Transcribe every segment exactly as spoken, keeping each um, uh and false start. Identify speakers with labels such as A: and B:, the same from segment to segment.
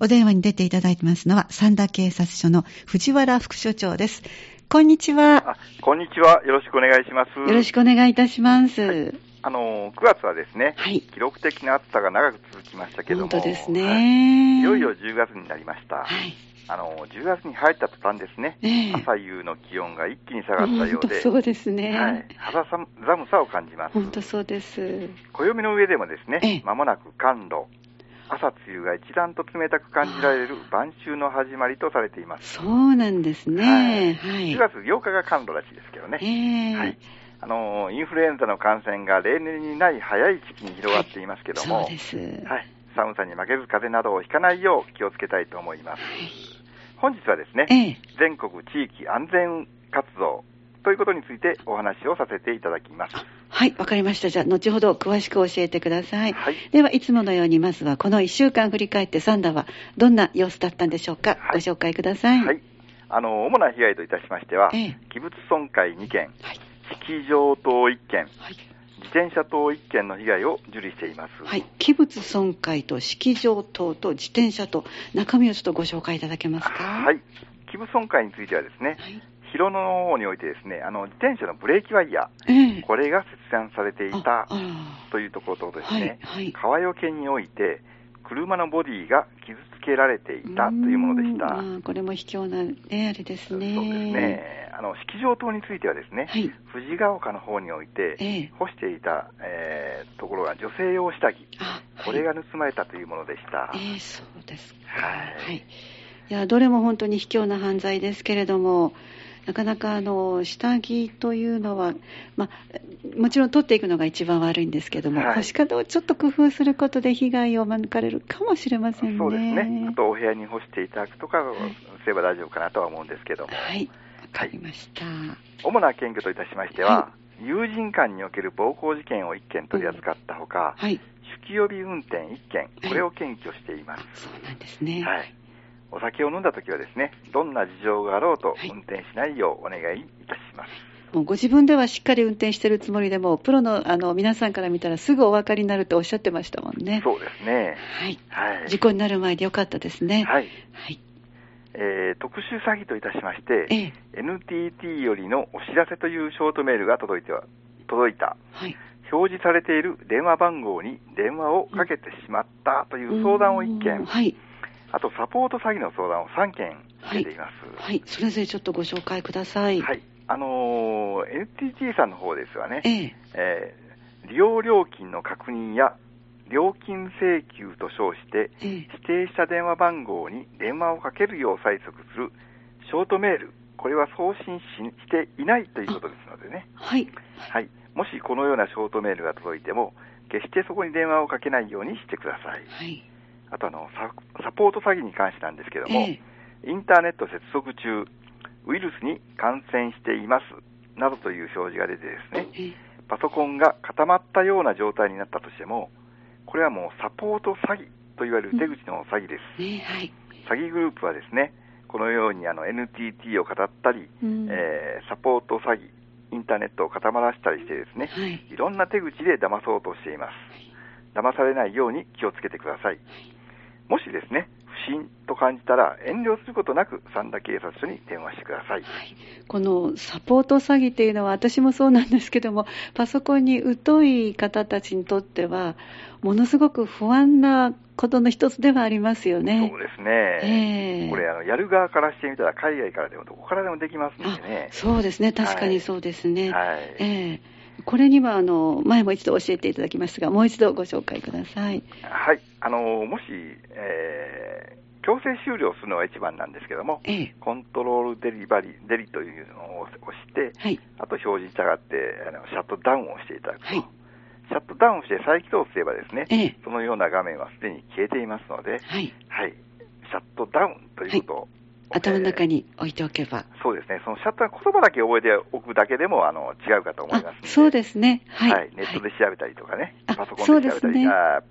A: お電話に出ていただいてますのは三田警察署の藤原副署長です。こんにちは。
B: あ、こんにちは。よろしくお願いします。
A: よろしくお願いいたします。はい、
B: あのくがつはですね、はい、記録的な暑さが長く続きましたけども、
A: 本当ですね、
B: はい、いよいよじゅうがつになりました。
A: はい、
B: あのじゅうがつに入った途端ですね、えー、朝夕の気温が一気に下がったようで、
A: そうですね、
B: はい、肌寒さを感じます。
A: 本当そうです。
B: 暦の上でもですね、まもなく寒露、朝梅雨が一段と冷たく感じられる晩秋の始まりとされています。
A: そうなんですね、はいはい、
B: しがつようかが寒露らしいですけどね、
A: えーはい、
B: あのインフルエンザの感染が例年にない早い時期に広がっていますけども、
A: はい、そうです、
B: はい、寒さに負けず風邪などをひかないよう気をつけたいと思います。はい、本日はですね、えー、全国地域安全活動ということについてお話をさせていただきます。
A: はい、わかりました。じゃあ後ほど詳しく教えてください。はい、ではいつものようにまずはこのいっしゅうかん振り返ってサンダはどんな様子だったんでしょうか、はい、ご紹介ください。
B: はい、あの主な被害といたしましては、ええ、器物損壊にけん、はい、式場等いっけん、はい、自転車等いっけんの被害を受理しています。
A: はい、器物損壊と式場等と自転車と中身をちょっとご紹介いただけますか。
B: はい、器物損壊についてはですね、はい、広野の方においてですね、あの自転車のブレーキワイヤー、えー、これが切断されていたというところとですね、はいはい、川除けにおいて車のボディが傷つけられていたというものでした。
A: あ、これも卑怯な、ね、あれですね。
B: そうですね。あの式場等についてはですね、はい、藤ヶ丘の方において、えー、干していた、えー、ところが女性用下着、はい、これが盗まれたというものでした。
A: えー、そうですか。
B: はい。
A: いや、どれも本当に卑怯な犯罪ですけれども、なかなかあの下着というのは、まあ、もちろん取っていくのが一番悪いんですけども、はい、干し方をちょっと工夫することで被害を免れるかもしれませんね。
B: そうですね。あとお部屋に干していただくとかすれば大丈夫かなとは思うんですけども。
A: はい、わかりました。はい、
B: 主な検挙といたしましては、はい、友人間における暴行事件をいっけん取り扱ったほか、うん、はい、酒気帯び運転いっけん、これを検挙しています。はい、
A: そうなんですね。
B: はい、お酒を飲んだときはですね、どんな事情があろうと運転しないようお願いいたします。はい、
A: もうご自分ではしっかり運転しているつもりでも、プロの、あの皆さんから見たらすぐお分かりになるとおっしゃってましたもんね。
B: そうですね。
A: はい。はい、事故になる前でよかったですね。
B: はい。はい。えー、特殊詐欺といたしまして、ええ、エヌティーティー よりのお知らせというショートメールが届いては届いた。はい。表示されている電話番号に電話をかけてしまったという相談をいっけん。はい。あとサポート詐欺の相談をさんけん受けています。
A: はい、はい、それぞれちょっとご紹介ください。
B: はい、あのー、エヌティーティー さんの方ですわね、えええー、利用料金の確認や料金請求と称して、ええ、指定した電話番号に電話をかけるよう催促するショートメール、これは送信していないということですのでね、はい、はい、もしこのようなショートメールが届いても決してそこに電話をかけないようにしてください。はい、あとあの サ, サポート詐欺に関してなんですけども、えー、インターネット接続中ウイルスに感染していますなどという表示が出てですね、えー、パソコンが固まったような状態になったとしても、これはもうサポート詐欺といわれる手口の詐欺です。うん、えーはい、詐欺グループはですね、このようにあの エヌティーティー を語ったり、うん、えー、サポート詐欺、インターネットを固まらせたりしてですね、はい、いろんな手口で騙そうとしています。騙されないように気をつけてください。もしですね、不審と感じたら遠慮することなく三田警察署に電話してください。はい、
A: このサポート詐欺というのは私もそうなんですけども、パソコンに疎い方たちにとってはものすごく不安なことの一つではありますよね。
B: そうですね。えー、これあのやる側からしてみたら海外からでもどこからでもできますのでね。
A: そうですね、確かにそうですね。
B: はいはい、
A: えーこれにはあの前も一度教えていただきましたが、もう一度ご紹介ください。
B: はい、あのもし、えー、強制終了するのが一番なんですけども、ええ、コントロールデリバリーデリというのを押して、はい、あと表示に従ってあのシャットダウンをしていただくと、はい、シャットダウンして再起動すればですね、ええ、そのような画面はすでに消えていますので、はいはい、シャットダウンということを、はい、
A: 頭の中に置いておけば、え
B: ー、そうですね、そのシャッター言葉だけ覚えておくだけでもあの違うかと思いますので、
A: そうですね、はい、
B: はい、ネットで調べたりとかね、はい、パソコンで調べたり、ね、あ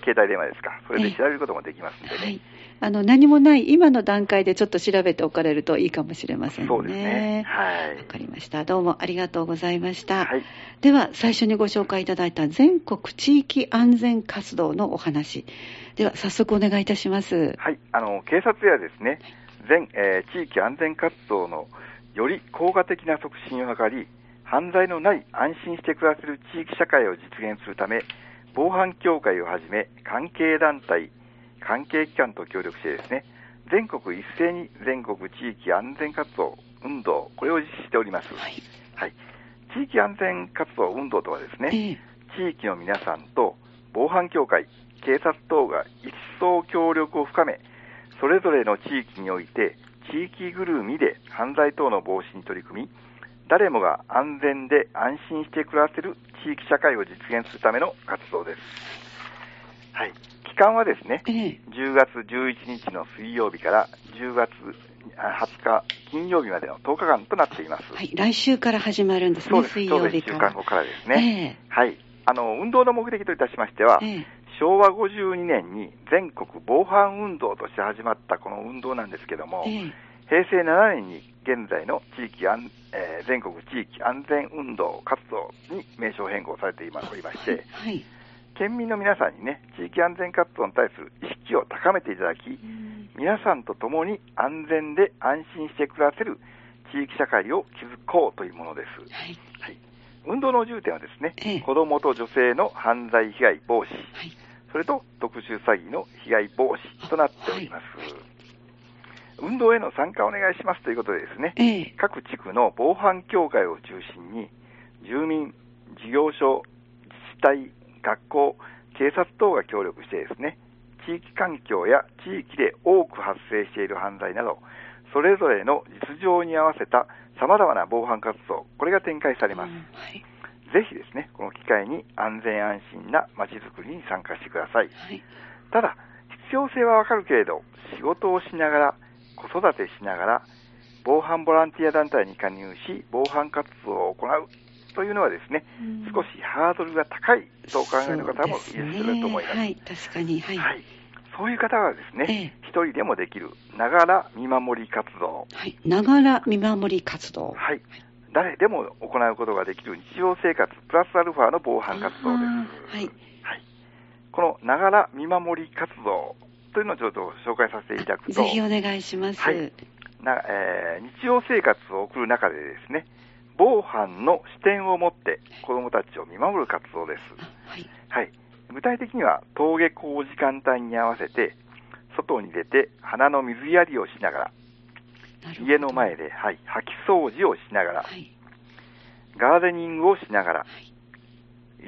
B: 携帯電話ですか、それで調べることもできますんでね。はい、
A: あの何もない今の段階でちょっと調べておかれるといいかもしれませんね。
B: そうですね。はい。
A: わかりました。どうもありがとうございました。
B: はい。
A: では最初にご紹介いただいた全国地域安全活動のお話。では早速お願いいたします。
B: はい。あの警察やですね、全、えー、地域安全活動のより効果的な促進を図り、犯罪のない安心して暮らせる地域社会を実現するため、防犯協会をはじめ関係団体、関係機関と協力してですね、全国一斉に全国地域安全活動運動、これを実施しております。はい。はい、地域安全活動運動とはですね、えー、地域の皆さんと防犯協会、警察等が一層協力を深め、それぞれの地域において地域ぐるみで犯罪等の防止に取り組み、誰もが安全で安心して暮らせる地域社会を実現するための活動です。はい。期間はですね、ええ、じゅうがつじゅういちにちの水曜日からじゅうがつはつか金曜日までのとおかかんとなっています。
A: はい。来週から始まるんですね。そうです。水曜日から。ちょうどいっしゅうかんごからですね。え、はい。あの、運動の目的といたしましては、え、昭和ごじゅうにねんに全国防犯運動として始まったこの運動なんですけども、へいせいななねんに現在の地域安、えー、全国地域安全運動活動に名称変更されておりまして、はい、県民の皆さんにね、地域安全活動に対する意識を高めていただき、皆さんと共に安全で安心して暮らせる地域社会を築こうというものです。はいはい、運動の重点はですね、ええ、子どもと女性の犯罪被害防止、はい、それと特殊詐欺の被害防止となっております。はい、運動への参加をお願いしますということでですね、ええ、各地区の防犯協会を中心に住民、事業所、自治体、学校、警察等が協力してですね、地域環境や地域で多く発生している犯罪など、それぞれの実情に合わせた様々な防犯活動、これが展開されます。うん、はい、ぜひですね、この機会に安全安心な街づくりに参加してください。はい、ただ、必要性はわかるけれど、仕事をしながら、子育てしながら防犯ボランティア団体に加入し防犯活動を行うというのはですね、うん、少しハードルが高いとお考えの方もいらっしゃると思います。 はい、確かに、はいはい、
B: そういう方はですね、ええ、一人でもできるながら見守り活動、
A: はい、ながら見守り活動、
B: はい、誰でも行うことができる日常生活プラスアルファの防犯活動です。はいはい、このながら見守り活動というのをちょっと紹介させていただくと、
A: ぜひお願いします。はい、
B: なえー、日常生活を送る中でですね、防犯の視点を持って子どもたちを見守る活動です。はいはい、具体的には登下校時間帯に合わせて外に出て花の水やりをしながら、家の前で、はい、掃き掃除をしながら、はい、ガーデニングをしながら、はい、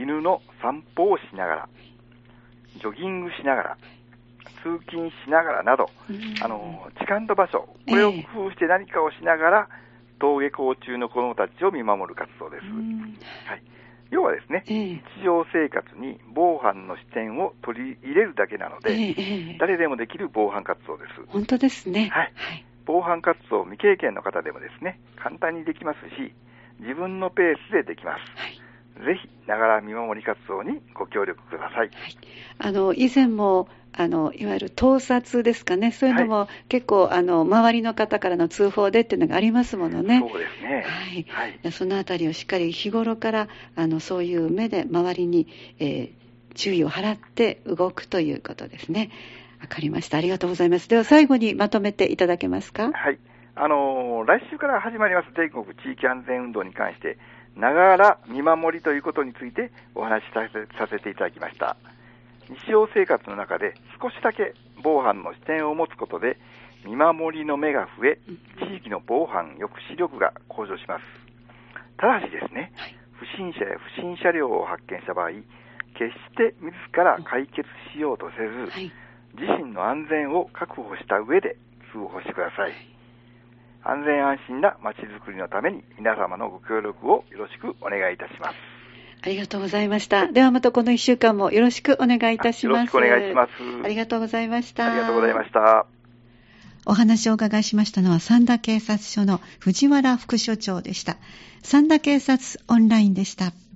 B: 犬の散歩をしながら、ジョギングしながら、通勤しながらなど、あの時間と場所、これを工夫して何かをしながら、えー、登下校中の子どもたちを見守る活動です。はい、要はですね、えー、日常生活に防犯の視点を取り入れるだけなので、えー、誰でもできる防犯活動です。
A: 本当ですね。
B: はい。はい、防犯活動未経験の方でもですね、簡単にできますし、自分のペースでできます。はい、ぜひ、ながら見守り活動にご協力ください。はい、
A: あの以前もあのいわゆる盗撮ですかね、そういうのも、はい、結構あの周りの方からの通報でっていうのがありますものね。
B: そうですね。
A: はいはい、そのあたりをしっかり日頃からあのそういう目で周りに、えー、注意を払って動くということですね。わかりました。ありがとうございます。では最後にまとめていただけますか。
B: はい。あのー、来週から始まります全国地域安全運動に関して、ながら見守りということについてお話しさせ、させていただきました。日常生活の中で少しだけ防犯の視点を持つことで見守りの目が増え、地域の防犯抑止力が向上します。ただしですね、不審者や不審車両を発見した場合、決して自ら解決しようとせず、自身の安全を確保した上で通報してください。安全安心な街づくりのために皆様のご協力をよろしくお願いいたします。
A: ありがとうございました。ではまたこのいっしゅうかんもよろしくお願いいたします。よろし
B: くお願いします。
A: ありがとうございました。
B: ありがとうございました。
A: お話をお伺いしましたのは三田警察署の藤原副署長でした。三田警察オンラインでした。